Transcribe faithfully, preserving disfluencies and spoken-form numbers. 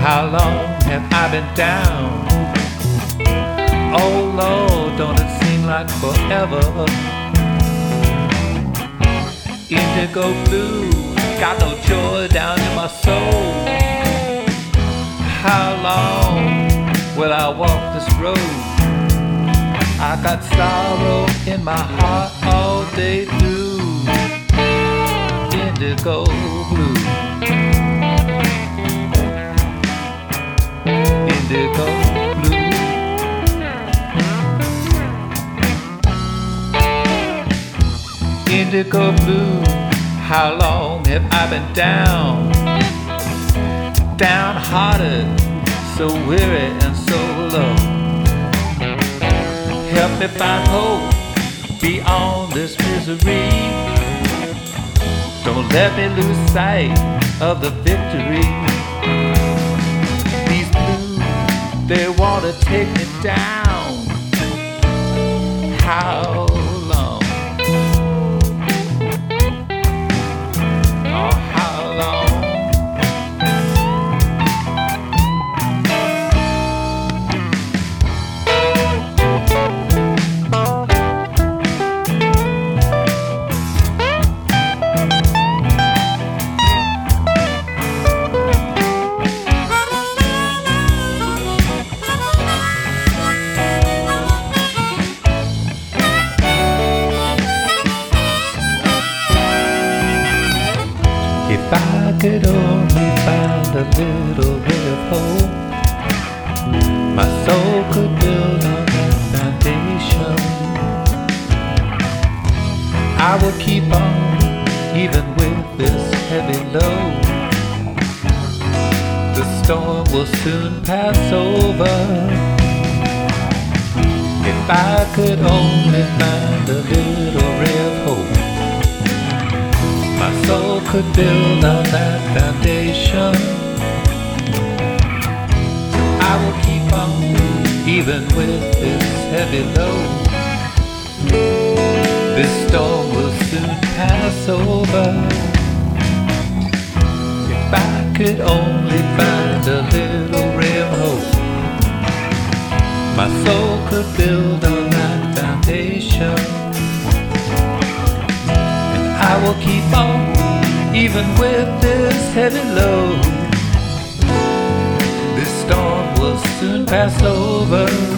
How long have I been down? Oh Lord, don't it seem like forever? Indigo blue, got no joy down in my soul. How long will I walk this road? I got sorrow in my heart all day through. Indigo blue, indigo blue. Indigo blue, how long have I been down? Downhearted, so weary and so low. Help me find hope beyond this misery. Don't let me lose sight of the victory. These blues, they want to take me down. How long? Oh, how long? If I could only find a little ray of hope, my soul could build on that foundation. I will keep on, even with this heavy load. The storm will soon pass over. If I could only find a little ray of hope, my soul could build on that foundation. I will keep on, even with this heavy load. This storm will soon pass over. If I could only find a little ray of hope, my soul could build on that foundation. I will keep on, even with this heavy load. This storm will soon pass over.